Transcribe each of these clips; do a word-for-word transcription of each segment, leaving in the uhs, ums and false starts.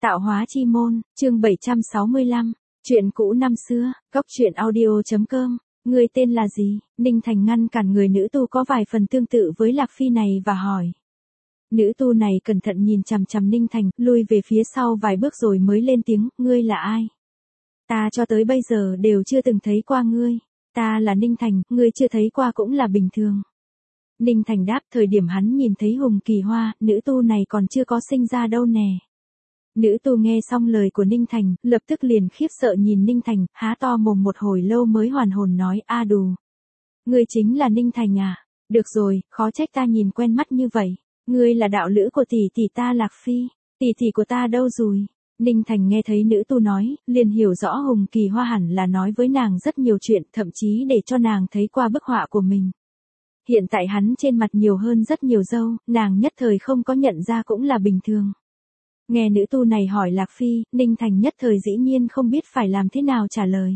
Tạo hóa chi môn, chương bảy trăm sáu mươi lăm, chuyện cũ năm xưa, góc truyện audio.com, người tên là gì? Ninh Thành ngăn cản người nữ tu có vài phần tương tự với Lạc Phi này và hỏi. Nữ tu này cẩn thận nhìn chằm chằm Ninh Thành, lui về phía sau vài bước rồi mới lên tiếng, ngươi là ai? Ta cho tới bây giờ đều chưa từng thấy qua ngươi. Ta là Ninh Thành, ngươi chưa thấy qua cũng là bình thường. Ninh Thành đáp, thời điểm hắn nhìn thấy Hùng Kỳ Hoa, nữ tu này còn chưa có sinh ra đâu nè. Nữ tu nghe xong lời của Ninh Thành, lập tức liền khiếp sợ nhìn Ninh Thành, há to mồm một hồi lâu mới hoàn hồn nói, a đù. Ngươi chính là Ninh Thành à? Được rồi, khó trách ta nhìn quen mắt như vậy. Ngươi là đạo lữ của tỷ tỷ ta Lạc Phi, tỷ tỷ của ta đâu rồi? Ninh Thành nghe thấy nữ tu nói, liền hiểu rõ Hùng Kỳ Hoa hẳn là nói với nàng rất nhiều chuyện, thậm chí để cho nàng thấy qua bức họa của mình. Hiện tại hắn trên mặt nhiều hơn rất nhiều râu, nàng nhất thời không có nhận ra cũng là bình thường. Nghe nữ tu này hỏi Lạc Phi, Ninh Thành nhất thời dĩ nhiên không biết phải làm thế nào trả lời.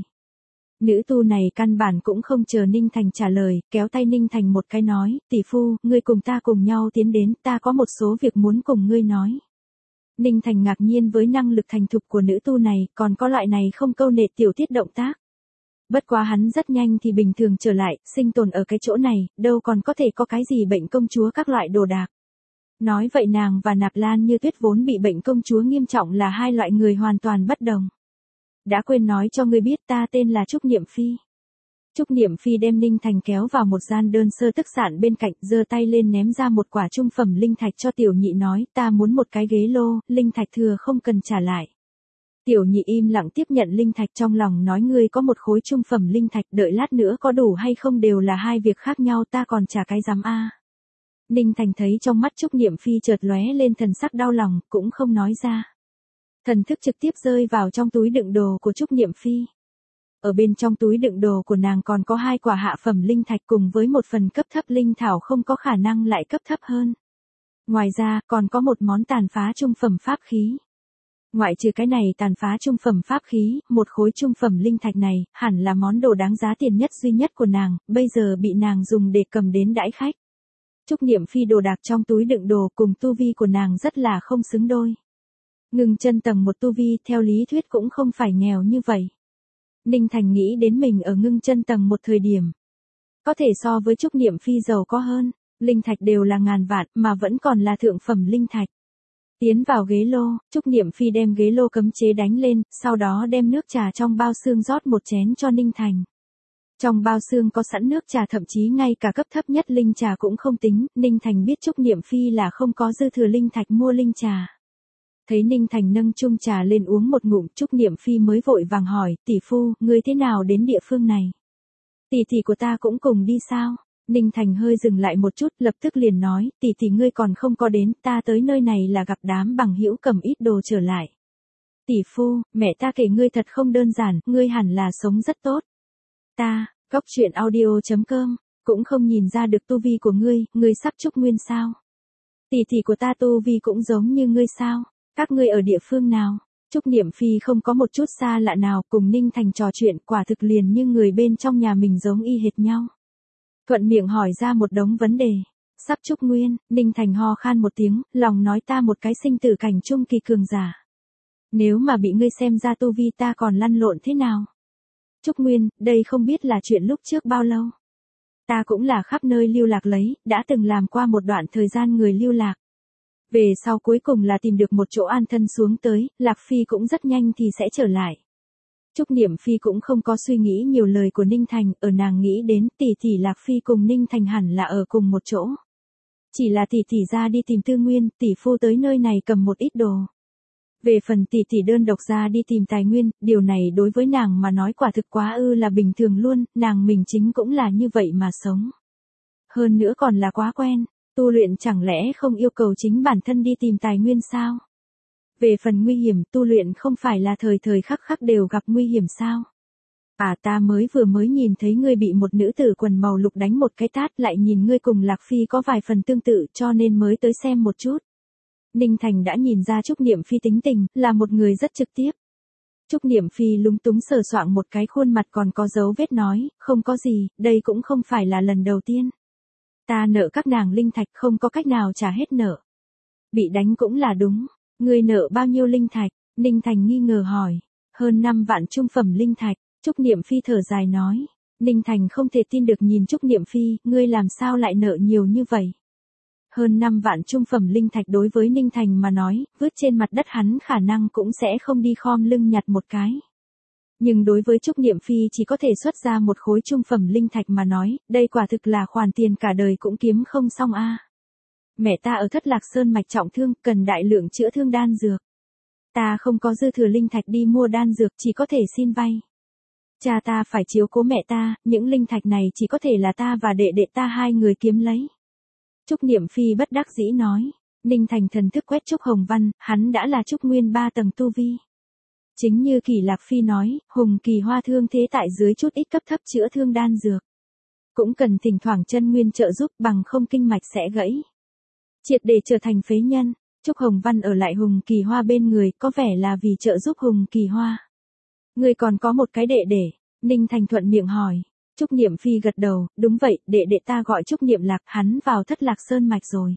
Nữ tu này căn bản cũng không chờ Ninh Thành trả lời, kéo tay Ninh Thành một cái nói, tỷ phu, ngươi cùng ta cùng nhau tiến đến, ta có một số việc muốn cùng ngươi nói. Ninh Thành ngạc nhiên với năng lực thành thục của nữ tu này, còn có loại này không câu nệ tiểu tiết động tác. Bất quá hắn rất nhanh thì bình thường trở lại, sinh tồn ở cái chỗ này, đâu còn có thể có cái gì bệnh công chúa các loại đồ đạc. Nói vậy nàng và Nạp Lan Như Tuyết vốn bị bệnh công chúa nghiêm trọng là hai loại người hoàn toàn bất đồng. Đã quên nói cho ngươi biết ta tên là Trúc Niệm Phi. Trúc Niệm Phi đem Ninh Thành kéo vào một gian đơn sơ tức sạn bên cạnh, giơ tay lên ném ra một quả trung phẩm linh thạch cho tiểu nhị nói, ta muốn một cái ghế lô, linh thạch thừa không cần trả lại. Tiểu nhị im lặng tiếp nhận linh thạch, trong lòng nói, ngươi có một khối trung phẩm linh thạch, đợi lát nữa có đủ hay không đều là hai việc khác nhau, ta còn trả cái giám a. Ninh Thành thấy trong mắt Trúc Niệm Phi chợt lóe lên thần sắc đau lòng, cũng không nói ra. Thần thức trực tiếp rơi vào trong túi đựng đồ của Trúc Niệm Phi. Ở bên trong túi đựng đồ của nàng còn có hai quả hạ phẩm linh thạch cùng với một phần cấp thấp linh thảo không có khả năng lại cấp thấp hơn. Ngoài ra, còn có một món tàn phá trung phẩm pháp khí. Ngoại trừ cái này tàn phá trung phẩm pháp khí, một khối trung phẩm linh thạch này, hẳn là món đồ đáng giá tiền nhất duy nhất của nàng, bây giờ bị nàng dùng để cầm đến đãi khách. Trúc Niệm Phi đồ đạc trong túi đựng đồ cùng tu vi của nàng rất là không xứng đôi. Ngưng chân tầng một tu vi theo lý thuyết cũng không phải nghèo như vậy. Ninh Thành nghĩ đến mình ở ngưng chân tầng một thời điểm. Có thể so với Trúc Niệm Phi giàu có hơn, linh thạch đều là ngàn vạn mà vẫn còn là thượng phẩm linh thạch. Tiến vào ghế lô, Trúc Niệm Phi đem ghế lô cấm chế đánh lên, sau đó đem nước trà trong bao xương rót một chén cho Ninh Thành. Trong bao xương có sẵn nước trà, thậm chí ngay cả cấp thấp nhất linh trà cũng không tính, Ninh Thành biết Trúc Niệm Phi là không có dư thừa linh thạch mua linh trà. Thấy Ninh Thành nâng chung trà lên uống một ngụm, Trúc Niệm Phi mới vội vàng hỏi, tỷ phu, ngươi thế nào đến địa phương này? Tỷ tỷ của ta cũng cùng đi sao? Ninh Thành hơi dừng lại một chút, lập tức liền nói, tỷ tỷ ngươi còn không có đến, ta tới nơi này là gặp đám bằng hữu cầm ít đồ trở lại. Tỷ phu, mẹ ta kể ngươi thật không đơn giản, ngươi hẳn là sống rất tốt. Ta, góc truyện audio.com, cũng không nhìn ra được tu vi của ngươi, ngươi sắp trúc nguyên sao? Tỷ tỷ của ta tu vi cũng giống như ngươi sao? Các ngươi ở địa phương nào? Trúc Niệm Phi không có một chút xa lạ nào, cùng Ninh Thành trò chuyện, quả thực liền như người bên trong nhà mình giống y hệt nhau. Thuận miệng hỏi ra một đống vấn đề. Sắp trúc nguyên, Ninh Thành ho khan một tiếng, lòng nói, ta một cái sinh tử cảnh trung kỳ cường giả. Nếu mà bị ngươi xem ra tu vi ta còn lăn lộn thế nào? Trúc nguyên, đây không biết là chuyện lúc trước bao lâu. Ta cũng là khắp nơi lưu lạc lấy, đã từng làm qua một đoạn thời gian người lưu lạc. Về sau cuối cùng là tìm được một chỗ an thân xuống tới, Lạc Phi cũng rất nhanh thì sẽ trở lại. Trúc Niệm Phi cũng không có suy nghĩ nhiều lời của Ninh Thành, ở nàng nghĩ đến tỷ tỷ Lạc Phi cùng Ninh Thành hẳn là ở cùng một chỗ. Chỉ là tỷ tỷ ra đi tìm tư nguyên, tỷ phu tới nơi này cầm một ít đồ. Về phần tỷ tỷ đơn độc ra đi tìm tài nguyên, điều này đối với nàng mà nói quả thực quá ư là bình thường luôn, nàng mình chính cũng là như vậy mà sống. Hơn nữa còn là quá quen, tu luyện chẳng lẽ không yêu cầu chính bản thân đi tìm tài nguyên sao? Về phần nguy hiểm, tu luyện không phải là thời thời khắc khắc đều gặp nguy hiểm sao? À, ta mới vừa mới nhìn thấy ngươi bị một nữ tử quần màu lục đánh một cái tát, lại nhìn ngươi cùng Lạc Phi có vài phần tương tự cho nên mới tới xem một chút. Ninh Thành đã nhìn ra Trúc Niệm Phi tính tình, là một người rất trực tiếp. Trúc Niệm Phi lúng túng sờ soạng một cái khuôn mặt còn có dấu vết nói, không có gì, đây cũng không phải là lần đầu tiên. Ta nợ các nàng linh thạch không có cách nào trả hết nợ. Bị đánh cũng là đúng. Ngươi nợ bao nhiêu linh thạch? Ninh Thành nghi ngờ hỏi. Hơn năm vạn trung phẩm linh thạch, Trúc Niệm Phi thở dài nói. Ninh Thành không thể tin được nhìn Trúc Niệm Phi, ngươi làm sao lại nợ nhiều như vậy? Hơn năm vạn trung phẩm linh thạch đối với Ninh Thành mà nói, vứt trên mặt đất hắn khả năng cũng sẽ không đi khom lưng nhặt một cái. Nhưng đối với Trúc Niệm Phi chỉ có thể xuất ra một khối trung phẩm linh thạch mà nói, đây quả thực là khoản tiền cả đời cũng kiếm không xong a. Mẹ ta ở Thất Lạc Sơn mạch trọng thương, cần đại lượng chữa thương đan dược. Ta không có dư thừa linh thạch đi mua đan dược, chỉ có thể xin vay. Cha ta phải chiếu cố mẹ ta, những linh thạch này chỉ có thể là ta và đệ đệ ta hai người kiếm lấy. Trúc Niệm Phi bất đắc dĩ nói. Ninh Thành thần thức quét Trúc Hồng Văn, hắn đã là Trúc Nguyên ba tầng tu vi. Chính như Kỳ Lạc Phi nói, Hùng Kỳ Hoa thương thế tại dưới chút ít cấp thấp chữa thương đan dược. Cũng cần thỉnh thoảng chân nguyên trợ giúp, bằng không kinh mạch sẽ gãy. Triệt để trở thành phế nhân, Trúc Hồng Văn ở lại Hùng Kỳ Hoa bên người, có vẻ là vì trợ giúp Hùng Kỳ Hoa. Người còn có một cái đệ đệ, Ninh Thành thuận miệng hỏi. Trúc Niệm Phi gật đầu, đúng vậy, đệ đệ ta gọi Trúc Niệm Lạc, hắn vào Thất Lạc Sơn mạch rồi.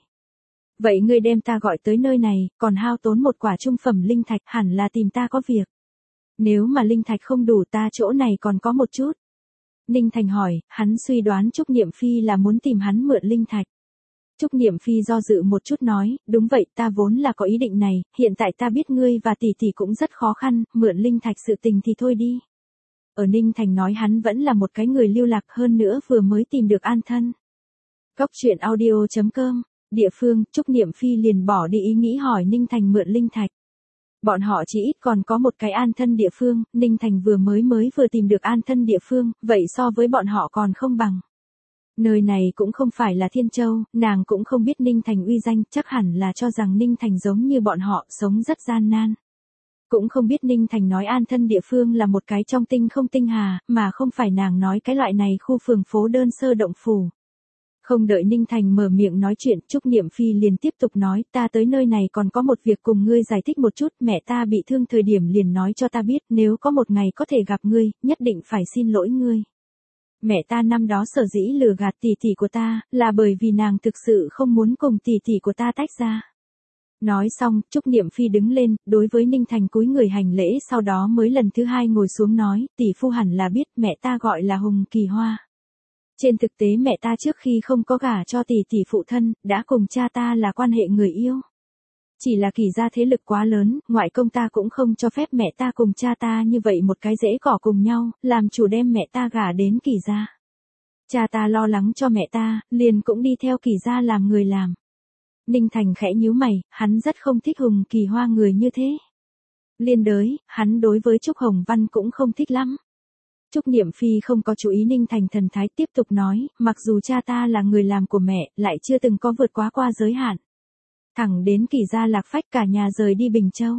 Vậy ngươi đem ta gọi tới nơi này, còn hao tốn một quả trung phẩm linh thạch, hẳn là tìm ta có việc. Nếu mà linh thạch không đủ, ta chỗ này còn có một chút. Ninh Thành hỏi, hắn suy đoán Trúc Niệm Phi là muốn tìm hắn mượn linh thạch. Trúc Niệm Phi do dự một chút nói, đúng vậy, ta vốn là có ý định này, hiện tại ta biết ngươi và tỷ tỷ cũng rất khó khăn, mượn linh thạch sự tình thì thôi đi. Ở Ninh Thành nói hắn vẫn là một cái người lưu lạc, hơn nữa vừa mới tìm được an thân. Góc truyện audio chấm com, địa phương, Trúc Niệm Phi liền bỏ đi ý nghĩ hỏi Ninh Thành mượn linh thạch. Bọn họ chỉ ít còn có một cái an thân địa phương, Ninh Thành vừa mới mới vừa tìm được an thân địa phương, vậy so với bọn họ còn không bằng. Nơi này cũng không phải là Thiên Châu, nàng cũng không biết Ninh Thành uy danh, chắc hẳn là cho rằng Ninh Thành giống như bọn họ, sống rất gian nan. Cũng không biết Ninh Thành nói an thân địa phương là một cái trong tinh không tinh hà, mà không phải nàng nói cái loại này khu phường phố đơn sơ động phủ. Không đợi Ninh Thành mở miệng nói chuyện, Trúc Niệm Phi liền tiếp tục nói, ta tới nơi này còn có một việc cùng ngươi giải thích một chút, mẹ ta bị thương thời điểm liền nói cho ta biết, nếu có một ngày có thể gặp ngươi, nhất định phải xin lỗi ngươi. Mẹ ta năm đó sở dĩ lừa gạt tỷ tỷ của ta, là bởi vì nàng thực sự không muốn cùng tỷ tỷ của ta tách ra. Nói xong, Trúc Niệm Phi đứng lên, đối với Ninh Thành cúi người hành lễ, sau đó mới lần thứ hai ngồi xuống nói, tỷ phu hẳn là biết mẹ ta gọi là Hùng Kỳ Hoa. Trên thực tế mẹ ta trước khi không có gả cho tỷ tỷ phụ thân, đã cùng cha ta là quan hệ người yêu. Chỉ là Kỳ gia thế lực quá lớn, ngoại công ta cũng không cho phép mẹ ta cùng cha ta như vậy một cái rễ cỏ cùng nhau, làm chủ đem mẹ ta gả đến Kỳ gia. Cha ta lo lắng cho mẹ ta, liền cũng đi theo Kỳ gia làm người làm. Ninh Thành khẽ nhíu mày, hắn rất không thích Hùng Kỳ Hoa người như thế. Liên đới, hắn đối với Trúc Hồng Văn cũng không thích lắm. Trúc Niệm Phi không có chú ý Ninh Thành thần thái, tiếp tục nói, mặc dù cha ta là người làm của mẹ, lại chưa từng có vượt quá qua giới hạn. Thẳng đến Kỳ gia lạc phách cả nhà rời đi Bình Châu.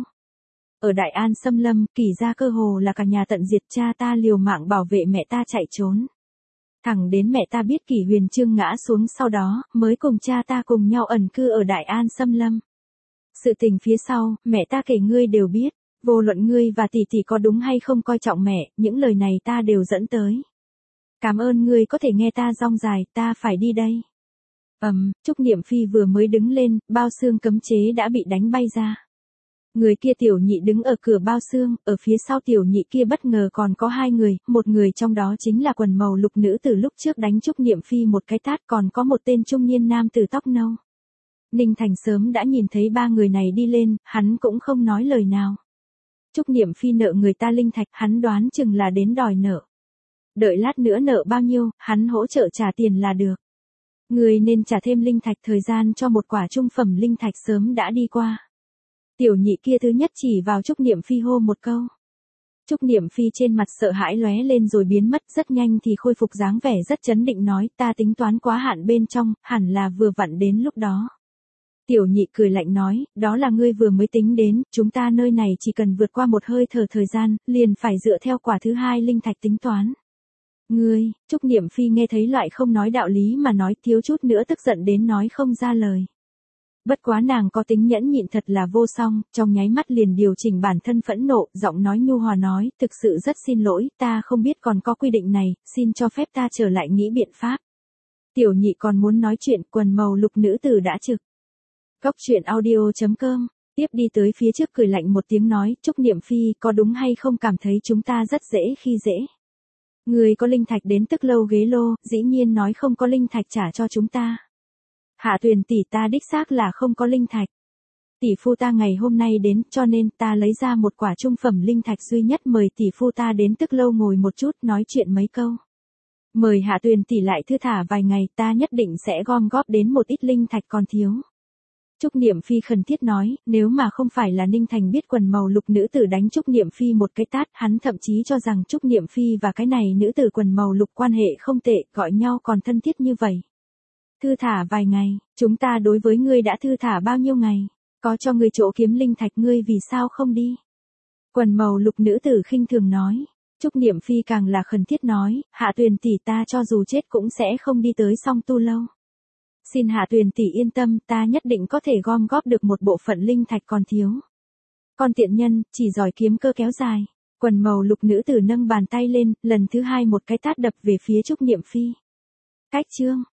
Ở Đại An xâm lâm, Kỳ gia cơ hồ là cả nhà tận diệt, cha ta liều mạng bảo vệ mẹ ta chạy trốn. Thẳng đến mẹ ta biết Kỳ Huyền Trương ngã xuống sau đó, mới cùng cha ta cùng nhau ẩn cư ở Đại An xâm lâm. Sự tình phía sau, mẹ ta kể ngươi đều biết, vô luận ngươi và tỷ tỷ có đúng hay không coi trọng mẹ, những lời này ta đều dẫn tới. Cảm ơn ngươi có thể nghe ta rong dài, ta phải đi đây. Ầm, um, Trúc Niệm Phi vừa mới đứng lên, bao xương cấm chế đã bị đánh bay ra. Người kia tiểu nhị đứng ở cửa bao xương, ở phía sau tiểu nhị kia bất ngờ còn có hai người, một người trong đó chính là quần màu lục nữ từ lúc trước đánh Trúc Niệm Phi một cái tát, còn có một tên trung niên nam tử tóc nâu. Ninh Thành sớm đã nhìn thấy ba người này đi lên, hắn cũng không nói lời nào. Trúc Niệm Phi nợ người ta linh thạch, hắn đoán chừng là đến đòi nợ. Đợi lát nữa nợ bao nhiêu, hắn hỗ trợ trả tiền là được. Người nên trả thêm linh thạch, thời gian cho một quả trung phẩm linh thạch sớm đã đi qua. Tiểu nhị kia thứ nhất chỉ vào Trúc Niệm Phi hô một câu. Trúc Niệm Phi trên mặt sợ hãi lóe lên rồi biến mất, rất nhanh thì khôi phục dáng vẻ rất chấn định nói, ta tính toán quá hạn bên trong, hẳn là vừa vặn đến lúc đó. Tiểu nhị cười lạnh nói, đó là ngươi vừa mới tính đến, chúng ta nơi này chỉ cần vượt qua một hơi thở thời gian, liền phải dựa theo quả thứ hai linh thạch tính toán. Ngươi, Trúc Niệm Phi nghe thấy loại không nói đạo lý mà nói, thiếu chút nữa tức giận đến nói không ra lời. Bất quá nàng có tính nhẫn nhịn thật là vô song, trong nháy mắt liền điều chỉnh bản thân phẫn nộ, giọng nói nhu hòa nói, thực sự rất xin lỗi, ta không biết còn có quy định này, xin cho phép ta trở lại nghĩ biện pháp. Tiểu nhị còn muốn nói chuyện, quần màu lục nữ tử đã trực. Góc truyện audio chấm com tiếp đi tới phía trước cười lạnh một tiếng nói, Trúc Niệm Phi, có đúng hay không cảm thấy chúng ta rất dễ khi dễ? Người có linh thạch đến tức lâu ghế lô, dĩ nhiên nói không có linh thạch trả cho chúng ta. Hạ Tuyền tỷ, ta đích xác là không có linh thạch. Tỷ phu ta ngày hôm nay đến, cho nên ta lấy ra một quả trung phẩm linh thạch duy nhất mời tỷ phu ta đến tức lâu ngồi một chút nói chuyện mấy câu. Mời Hạ Tuyền tỷ lại thư thả vài ngày, ta nhất định sẽ gom góp đến một ít linh thạch còn thiếu. Trúc Niệm Phi khẩn thiết nói, nếu mà không phải là Ninh Thành biết quần màu lục nữ tử đánh Trúc Niệm Phi một cái tát, hắn thậm chí cho rằng Trúc Niệm Phi và cái này nữ tử quần màu lục quan hệ không tệ, gọi nhau còn thân thiết như vậy. Thư thả vài ngày, chúng ta đối với ngươi đã thư thả bao nhiêu ngày, có cho ngươi chỗ kiếm linh thạch, ngươi vì sao không đi? Quần màu lục nữ tử khinh thường nói. Trúc Niệm Phi càng là khẩn thiết nói, Hạ Tuyền tỷ, ta cho dù chết cũng sẽ không đi tới Song Tu lâu. Xin Hạ Tuyền tỷ yên tâm, ta nhất định có thể gom góp được một bộ phận linh thạch còn thiếu. Con tiện nhân, chỉ giỏi kiếm cơ kéo dài. Quần màu lục nữ tử nâng bàn tay lên, lần thứ hai một cái tát đập về phía Trúc Niệm Phi. Cách chương